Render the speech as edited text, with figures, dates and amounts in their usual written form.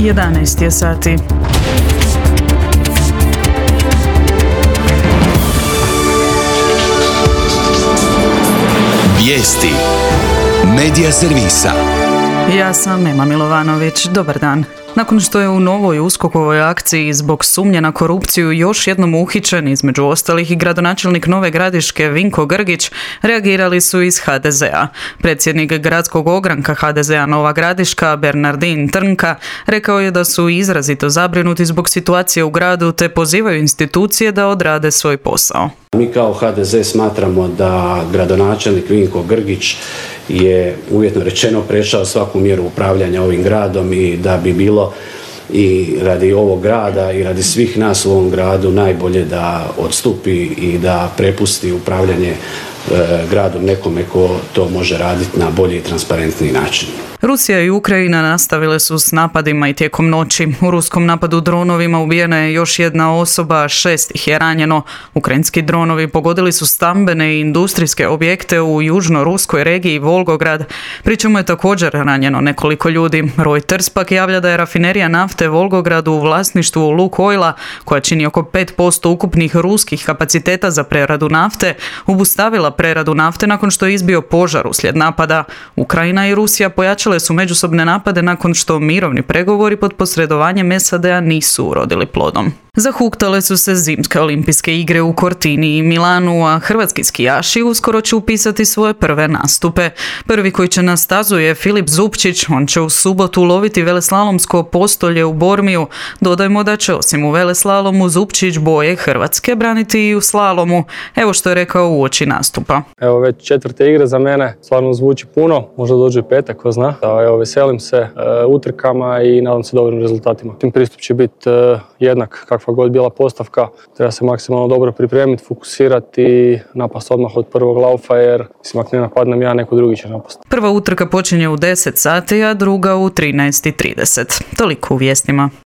11 je sati. Vijesti Medija servisa. Ja sam Ema Milovanović. Dobar dan. Nakon što je u novoj USKOK-ovoj akciji zbog sumnje na korupciju još jednom uhićen, između ostalih i gradonačelnik Nove Gradiške Vinko Grgić, reagirali su iz HDZ-a. Predsjednik gradskog ogranka HDZ-a Nova Gradiška Bernardin Trnka rekao je da su izrazito zabrinuti zbog situacije u gradu te pozivaju institucije da odrade svoj posao. Mi kao HDZ smatramo da gradonačelnik Vinko Grgić je uvjetno rečeno prešao svaku mjeru upravljanja ovim gradom i da bi bilo i radi ovog grada i radi svih nas u ovom gradu najbolje da odstupi i da prepusti upravljanje gradom nekome ko to može raditi na bolji i transparentniji način. Rusija i Ukrajina nastavile su s napadima i tijekom noći. U ruskom napadu dronovima ubijena je još jedna osoba, 6 ih je ranjeno. Ukrajinski dronovi pogodili su stambene i industrijske objekte u južno-ruskoj regiji Volgograd, pri čemu je također ranjeno nekoliko ljudi. Reuters pak javlja da je rafinerija nafte Volgograd u vlasništvu Lukoila, koja čini oko 5% ukupnih ruskih kapaciteta za preradu nafte, obustavila preradu nafte nakon što je izbio požar uslijed napada. Ukrajina i Rusija pojačale su međusobne napade nakon što mirovni pregovori pod posredovanjem SAD-a nisu urodili plodom. Zahuktale su se zimske olimpijske igre u Cortini i Milanu, a hrvatski skijaši uskoro će upisati svoje prve nastupe. Prvi koji će na stazu je Filip Zupčić, on će u subotu loviti veleslalomsko postolje u Bormiju. Dodajmo da će osim u veleslalomu Zupčić boje Hrvatske braniti i u slalomu. Evo što je rekao uoči nastupa. Evo već 4. igre za mene, stvarno zvuči puno, možda dođe petak, ko zna. Evo, veselim se utrkama i nadam se dobrim rezultatima. Tim pristup će biti jednak kakva god bila postavka. Treba se maksimalno dobro pripremiti, fokusirati i napast odmah od prvog laufa, jer mislim ako ne napadnem ja, neko drugi će napast. Prva utrka počinje u 10 sati, a druga u 13:30. Toliko u vijestima.